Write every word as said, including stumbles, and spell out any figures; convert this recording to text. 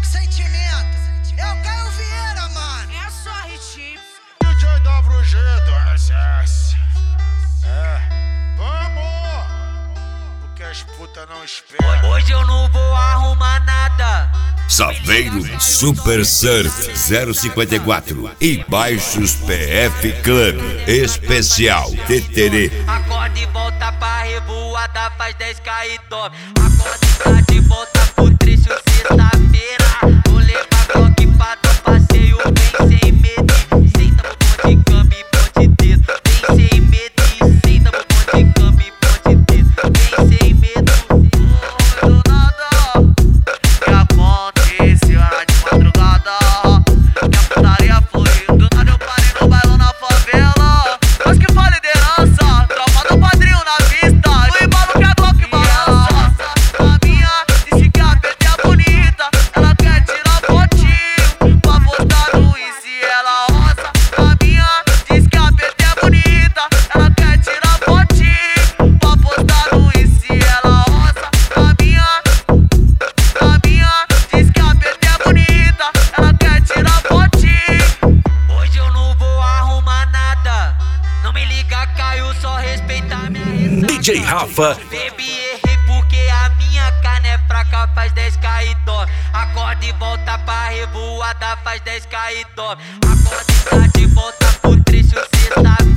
com sentimento. É o Caio Vieira, mano. É só hit. D J W G do S S. É, vamos! Porque as putas não esperam. Hoje eu não vou arrumar nada. Saveiro Super Surf zero cinquenta e quatro e Baixos P F Club Especial Teterê. Acorda e volta pra revoada, faz dez K e dorme. Acorda e tá de volta pro trecho sexta-feira. Vou levar Glock pra dar passeio, vem sem medo. Senta no ponte de câmbio e ponte dedo. Vem sem medo, senta no ponte de câmbio e ponte dedo. Vem sem medo. Oh, do nada. Que aconteceu era de madrugada. Que a putaria foi do nada, eu parei no bailão na favela. Mas que foi liderança, tropa do padrinho na vista. O embalo que a Glock balança. A minha disse que a P T é bonita. Ela quer tirar fotinho pra postar no Insta e ela roça. A minha diz que a P T é bonita. Ela quer tirar fotinho pra postar no Insta e ela roça. A minha, a minha diz que a P T é bonita. Ela quer tirar fotinho. Hoje eu não vou arrumar nada. Não me liga, Caio, só respeita minha ressaca. D J Rafa. Baby, errei porque a minha carne é fraca, faz dez K e dorme. Acorda e volta pra revoada, faz dez K e dorme. Acorda e tá de volta pro trecho sexta-feira.